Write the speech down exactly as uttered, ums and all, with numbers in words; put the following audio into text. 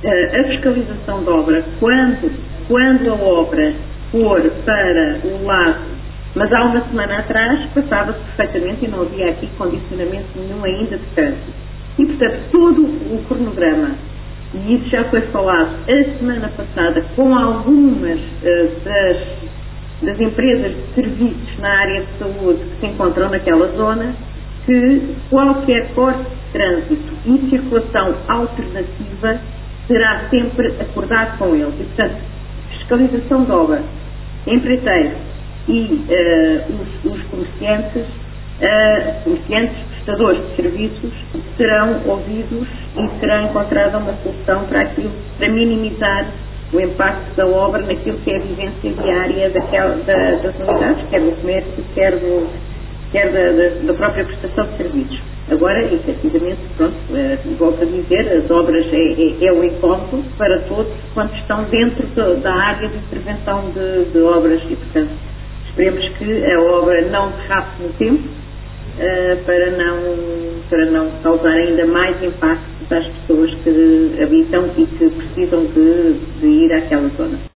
a fiscalização de obra, quando, quando a obra for para o lado, mas há uma semana atrás passava-se perfeitamente e não havia aqui condicionamento nenhum ainda de trânsito. E, portanto, todo o cronograma, e isso já foi falado a semana passada com algumas uh, das, das empresas de serviços na área de saúde que se encontram naquela zona, que qualquer corte de trânsito e circulação alternativa será sempre acordado com eles. E, portanto, fiscalização de obra, empreiteiros e uh, os, os comerciantes, uh, comerciantes, prestadores de serviços, serão ouvidos e será encontrada uma solução para aquilo, para minimizar o impacto da obra naquilo que é a vivência diária daquela, da, das unidades, quer do comércio, quer, do, quer da, da, da própria prestação de serviços. Agora, efetivamente, pronto, eh, volto a dizer, as obras é, é, é o incómodo para todos quando estão dentro de, da área de intervenção de, de obras e, portanto, esperemos que a obra não derrape no tempo eh, para, não, para não causar ainda mais impacto às pessoas que habitam e que precisam de, de ir àquela zona.